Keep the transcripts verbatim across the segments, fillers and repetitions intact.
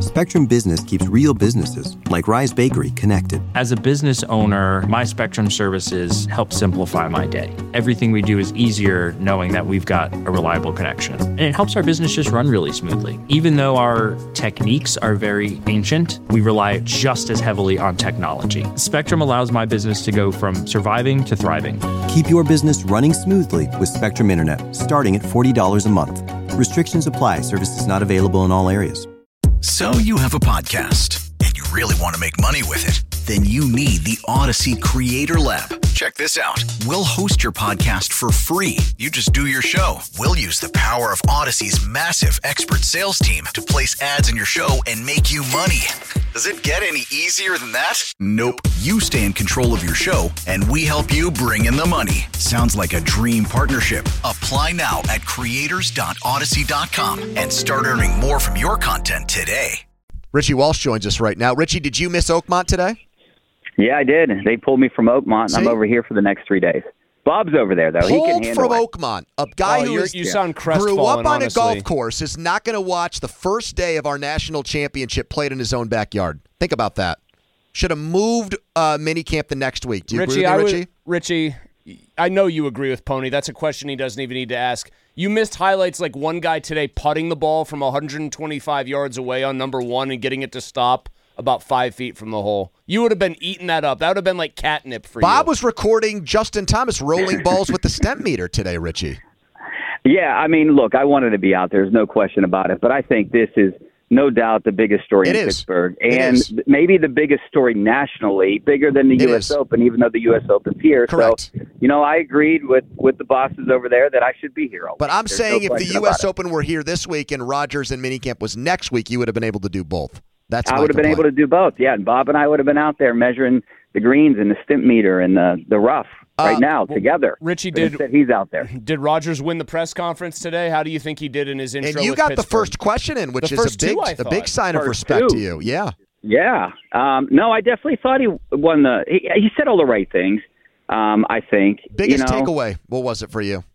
Spectrum Business keeps real businesses, like Rise Bakery, connected. As a business owner, my Spectrum services help simplify my day. Everything we do is easier knowing that we've got a reliable connection. And it helps our business just run really smoothly. Even though our techniques are very ancient, we rely just as heavily on technology. Spectrum allows my business to go from surviving to thriving. Keep your business running smoothly with Spectrum Internet, starting at forty dollars a month. Restrictions apply. Services not available in all areas. So you have a podcast and you really want to make money with it? Then you need the Odyssey Creator Lab. Check this out. We'll host your podcast for free. You just do your show. We'll use the power of Odyssey's massive expert sales team to place ads in your show and make you money. Does it get any easier than that? Nope. You stay in control of your show, and we help you bring in the money. Sounds like a dream partnership. Apply now at creators dot odyssey dot com and start earning more from your content today. Richie Walsh joins us right now. Richie, did you miss Oakmont today? Yeah, I did. They pulled me from Oakmont, and See? I'm over here for the next three days. Bob's over there, though. Pulled he can handle from it. Oakmont. A guy oh, who you're, is, you sound crestfallen, grew up on honestly. a golf course is not going to watch the first day of our national championship played in his own backyard. Think about that. Should have moved uh, minicamp the next week. Do you Richie, agree with me, I Richie? would, Richie, I know you agree with Pony. That's a question he doesn't even need to ask. You missed highlights like one guy today putting the ball from one hundred twenty-five yards away on number one and getting it to stop about five feet from the hole. You would have been eating that up. That would have been like catnip for Bob you. was recording Justin Thomas rolling balls with the stent meter today, Richie. Yeah, I mean, look, I wanted to be out there. There's no question about it. But I think this is no doubt the biggest story It in is. Pittsburgh. It And is. maybe the biggest story nationally, bigger than the It U S is. Open, even though the U S Open's here. Correct. So, you know, I agreed with, with the bosses over there that I should be here all But week. I'm There's saying no if the question U S about it. Open were here this week and Rogers and minicamp was next week, you would have been able to do both. That's I my would have been complaint. able to do both, yeah. And Bob and I would have been out there measuring the greens and the stimp meter and the, the rough right Uh, now together. Richie, But did instead he's out there. did Rogers win the press conference today? How do you think he did in his intro? And you with got the Pittsburgh? first question in, which The is a first big, two, I a thought. big sign of First respect two. to you. Yeah. Yeah. Um, no, I definitely thought he won the. He, he said all the right things. Um, I think. Biggest you know, takeaway. What was it for you?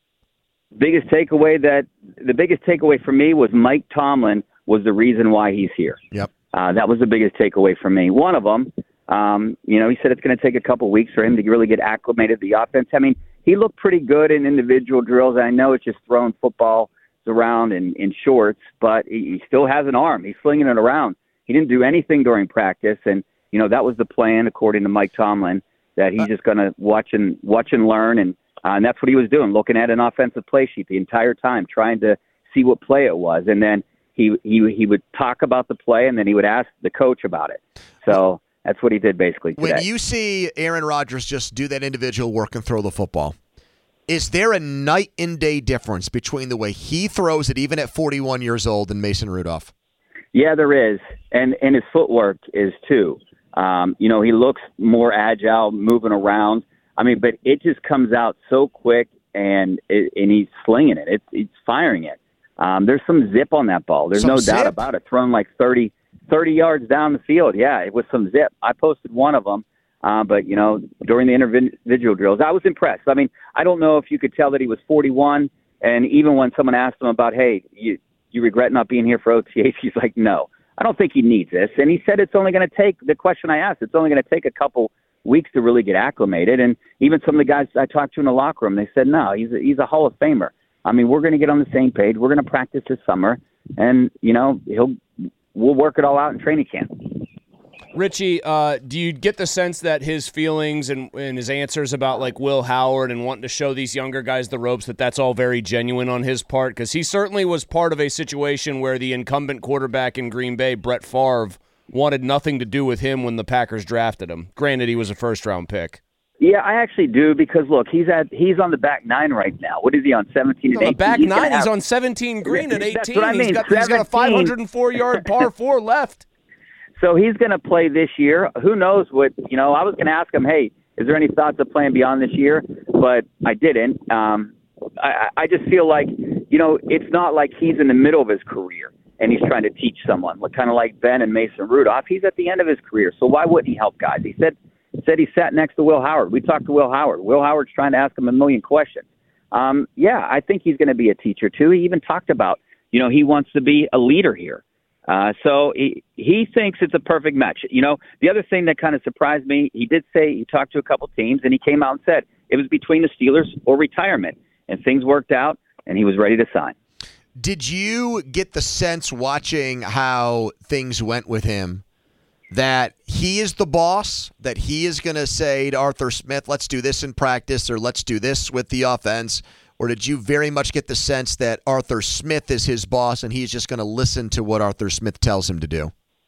Biggest takeaway that the biggest takeaway for me was Mike Tomlin was the reason why he's here. Yep. Uh, that was the biggest takeaway for me. One of them, um, you know, he said it's going to take a couple weeks for him to really get acclimated to the offense. I mean, he looked pretty good in individual drills. I know it's just throwing footballs around in, in shorts, but he, he still has an arm. He's slinging it around. He didn't do anything during practice, and you know that was the plan, according to Mike Tomlin, that he's just going to watch and watch and learn, and uh, and that's what he was doing, looking at an offensive play sheet the entire time, trying to see what play it was, and then he he he would talk about the play, and then he would ask the coach about it. So that's what he did basically today. When you see Aaron Rodgers just do that individual work and throw the football, is there a night and day difference between the way he throws it, even at forty-one years old, and Mason Rudolph? Yeah, there is, and and his footwork is too. Um, you know, he looks more agile, moving around. I mean, but it just comes out so quick, and it, and he's slinging it. It's he's firing it. Um, there's some zip on that ball. There's Some no zip? doubt about it. Thrown like thirty, thirty yards down the field. Yeah, it was some zip. I posted one of them, uh, but you know, during the individual drills, I was impressed. I mean, I don't know if you could tell that he was forty-one, and even when someone asked him about, hey, you. you regret not being here for O T As? He's like, no, I don't think he needs this. And he said it's only going to take, the question I asked, it's only going to take a couple weeks to really get acclimated. And even some of the guys I talked to in the locker room, they said, no, he's a, he's a Hall of Famer. I mean, we're going to get on the same page. We're going to practice this summer. And, you know, he'll we'll work it all out in training camp. Richie, uh, do you get the sense that his feelings and, and his answers about like Will Howard and wanting to show these younger guys the ropes, that that's all very genuine on his part? Because he certainly was part of a situation where the incumbent quarterback in Green Bay, Brett Favre, wanted nothing to do with him when the Packers drafted him. Granted, he was a first-round pick. Yeah, I actually do, because look, he's at he's on the back nine right now. What is he on, seventeen and On the eighteen? back He's nine, gonna he's have- on seventeen green at That's eighteen. what I mean, He's got, he's got a five hundred four yard par four left. So he's going to play this year. Who knows what, you know, I was going to ask him, hey, is there any thoughts of playing beyond this year? But I didn't. Um, I, I just feel like, you know, it's not like he's in the middle of his career and he's trying to teach someone, like, kind of like Ben and Mason Rudolph. He's at the end of his career. So why wouldn't he help guys? He said, said he sat next to Will Howard. We talked to Will Howard. Will Howard's trying to ask him a million questions. Um, yeah, I think he's going to be a teacher too. He even talked about, you know, he wants to be a leader here. Uh, so he, he thinks it's a perfect match. You know, the other thing that kind of surprised me, he did say he talked to a couple teams, and he came out and said it was between the Steelers or retirement, and things worked out, and he was ready to sign. Did you get the sense watching how things went with him that he is the boss, that he is going to say to Arthur Smith, let's do this in practice or let's do this with the offense? Or did you very much get the sense that Arthur Smith is his boss and he's just going to listen to what Arthur Smith tells him to do?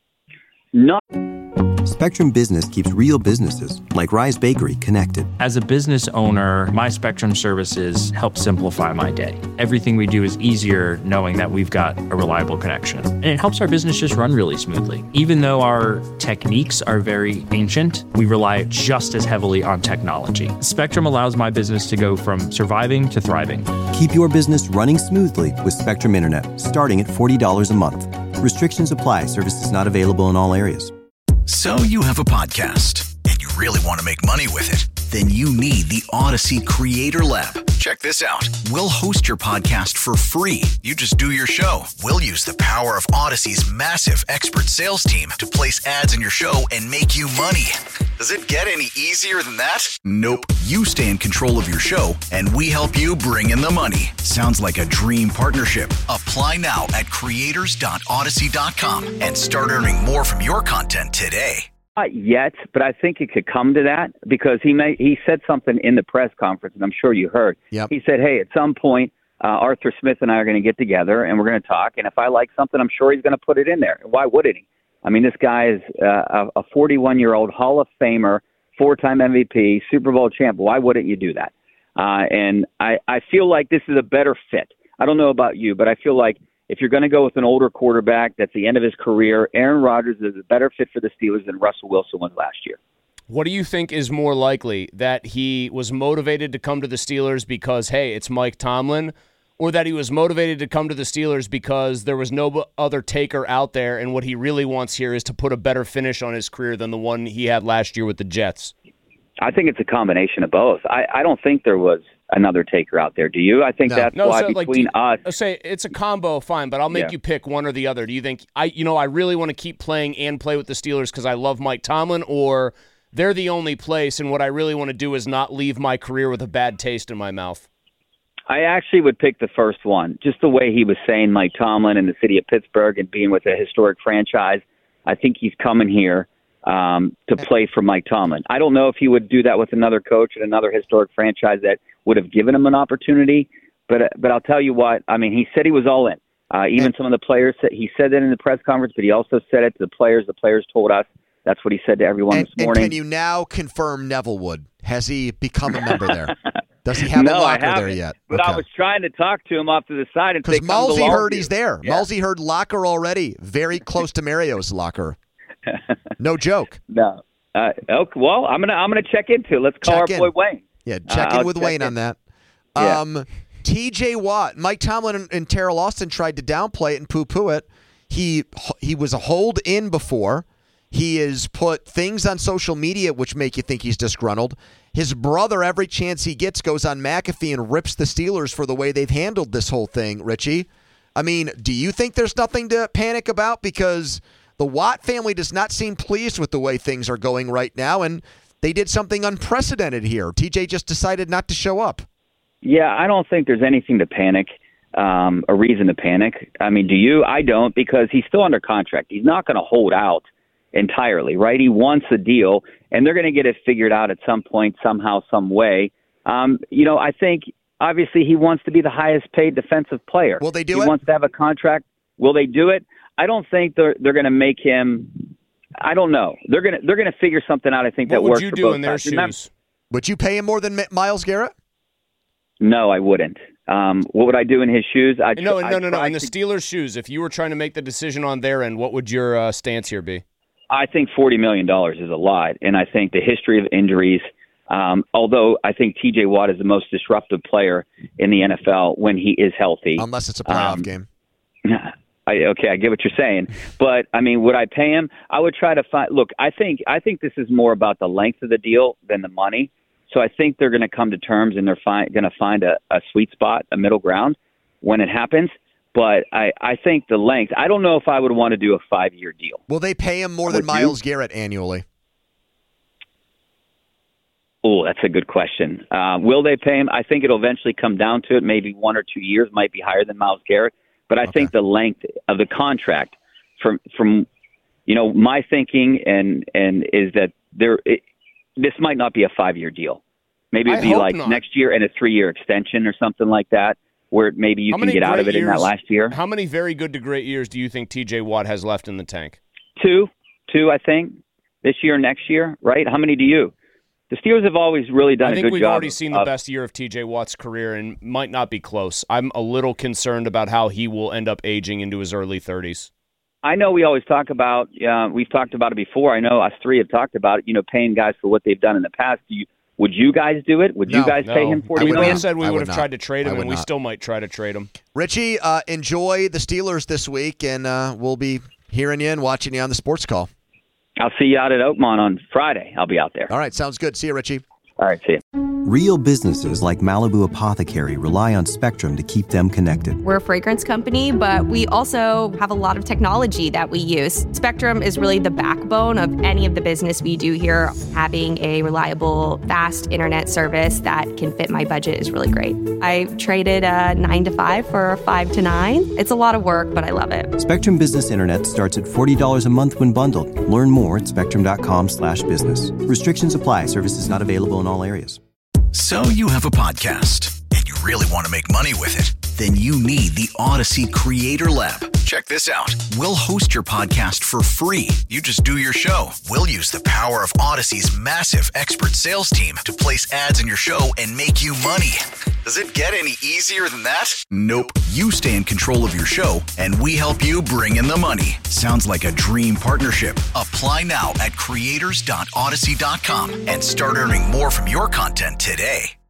No. Spectrum Business keeps real businesses, like Rise Bakery, connected. As a business owner, my Spectrum services help simplify my day. Everything we do is easier knowing that we've got a reliable connection. And it helps our business just run really smoothly. Even though our techniques are very ancient, we rely just as heavily on technology. Spectrum allows my business to go from surviving to thriving. Keep your business running smoothly with Spectrum Internet, starting at forty dollars a month. Restrictions apply. Services not available in all areas. So you have a podcast and you really want to make money with it? Then you need the Odyssey Creator Lab. Check this out. We'll host your podcast for free. You just do your show. We'll use the power of Odyssey's massive expert sales team to place ads in your show and make you money. Does it get any easier than that? Nope. You stay in control of your show and we help you bring in the money. Sounds like a dream partnership. Apply now at creators dot odyssey dot com and start earning more from your content today. Not yet, but I think it could come to that because he may, he said something in the press conference, and I'm sure you heard. Yep. He said, hey, at some point, uh, Arthur Smith and I are going to get together, and we're going to talk, and if I like something, I'm sure he's going to put it in there. Why wouldn't he? I mean, this guy is uh, a forty-one-year-old Hall of Famer, four-time M V P, Super Bowl champ. Why wouldn't you do that? Uh, and I, I feel like this is a better fit. I don't know about you, but I feel like if you're going to go with an older quarterback that's the end of his career, Aaron Rodgers is a better fit for the Steelers than Russell Wilson was last year. What do you think is more likely, that he was motivated to come to the Steelers because, hey, it's Mike Tomlin, or that he was motivated to come to the Steelers because there was no other taker out there, and what he really wants here is to put a better finish on his career than the one he had last year with the Jets? I think it's a combination of both. I, I don't think there was another taker out there. Do you? I think No. that's No, why so, like, between do- us. I'll say it's a combo, fine, but I'll make Yeah. you pick one or the other. Do you think I, you know, I really want to keep playing and play with the Steelers because I love Mike Tomlin, or they're the only place, and what I really want to do is not leave my career with a bad taste in my mouth? I actually would pick the first one. Just the way he was saying Mike Tomlin and the city of Pittsburgh and being with a historic franchise. I think he's coming here um, to play for Mike Tomlin. I don't know if he would do that with another coach at another historic franchise that would have given him an opportunity. But but I'll tell you what, I mean, he said he was all in. Uh, even some of the players, said, he said that in the press conference, but he also said it to the players. The players told us. That's what he said to everyone And, this and morning. can you now confirm Neville Wood? Has he become a member there? Does he have no, a I locker haven't, there yet? But I was trying to talk to him off to the side and say, Because come to Malsey heard Longview. he's there. Yeah. Malsey heard locker already, very close to Mario's locker. No joke. No. Uh, okay, well, I'm gonna I'm gonna check into it. Let's call Check our in. boy Wayne. Yeah, check Uh, in I'll with check Wayne in. on that. Yeah. Um, T J Watt, Mike Tomlin and, and Terrell Austin tried to downplay it and poo-poo it. He he was a hold in before. He has put things on social media which make you think he's disgruntled. His brother, every chance he gets, goes on McAfee and rips the Steelers for the way they've handled this whole thing, Richie. I mean, do you think there's nothing to panic about? Because the Watt family does not seem pleased with the way things are going right now, and they did something unprecedented here. T J just decided not to show up. Yeah, I don't think there's anything to panic, um, a reason to panic. I mean, do you? I don't, because he's still under contract. He's not going to hold out entirely, right? He wants a deal, and they're going to get it figured out at some point, somehow, some way. Um, you know, I think obviously he wants to be the highest paid defensive player. Will they do he it? He wants to have a contract. Will they do it? I don't think they're they're going to make him. I don't know. They're gonna they're gonna figure something out. I think What that would works you for do both in their sides. Remember- shoes? Would you pay him more than Mi- Myles Garrett? No, I wouldn't. Um, what would I do in his shoes? I No, no, no, no. try In the to- Steelers' shoes, if you were trying to make the decision on their end, what would your uh, stance here be? I think forty million dollars is a lot, and I think the history of injuries, um, although I think T J Watt is the most disruptive player in the N F L when he is healthy. Unless it's a playoff Um, game. I, okay, I get what you're saying, but I mean, would I pay him? I would try to find. Look, I think I think this is more about the length of the deal than the money. So I think they're going to come to terms, and they're fi- going to find a, a sweet spot, a middle ground, when it happens. But I, I think the length, I don't know if I would want to do a five-year deal. Will they pay him more than Would you? Myles Garrett annually? Oh, that's a good question. Uh, will they pay him? I think it'll eventually come down to it. Maybe one or two years might be higher than Myles Garrett. But I Okay. think the length of the contract, from from you know my thinking and and is that there it, this might not be a five-year deal. Maybe it'd I be hope like not. next year and a three-year extension or something like that, where maybe you How can many get out of it great in that years- last year. How many very good to great years do you think T J Watt has left in the tank? Two, two, I think, this year, next year, right? How many do you? The Steelers have always really done I a think good we've job. already of- seen the of- best year of T J Watt's career and might not be close. I'm a little concerned about how he will end up aging into his early thirties. I know we always talk about, uh, we've talked about it before. I know us three have talked about it, you know, paying guys for what they've done in the past. Do you, would you guys do it? Would No. you guys pay him I forty would We million? not. said we I would would have not. tried to trade I him, would and we not. still might try to trade him. Richie, uh, enjoy the Steelers this week, and uh, we'll be hearing you and watching you on the Sports Call. I'll see you out at Oakmont on Friday. I'll be out there. All right, sounds good. See you, Richie. All right, see you. Real businesses like Malibu Apothecary rely on Spectrum to keep them connected. We're a fragrance company, but we also have a lot of technology that we use. Spectrum is really the backbone of any of the business we do here. Having a reliable, fast internet service that can fit my budget is really great. I traded a nine to five for a five to nine. It's a lot of work, but I love it. Spectrum Business Internet starts at forty dollars a month when bundled. Learn more at spectrum.com slash business. Restrictions apply. Services not available in all areas. So you have a podcast and you really want to make money with it. Then you need the Odyssey Creator Lab. Check this out. We'll host your podcast for free. You just do your show. We'll use the power of Odyssey's massive expert sales team to place ads in your show and make you money. Does it get any easier than that? Nope. You stay in control of your show and we help you bring in the money. Sounds like a dream partnership. Apply now at creators dot odyssey dot com and start earning more from your content today.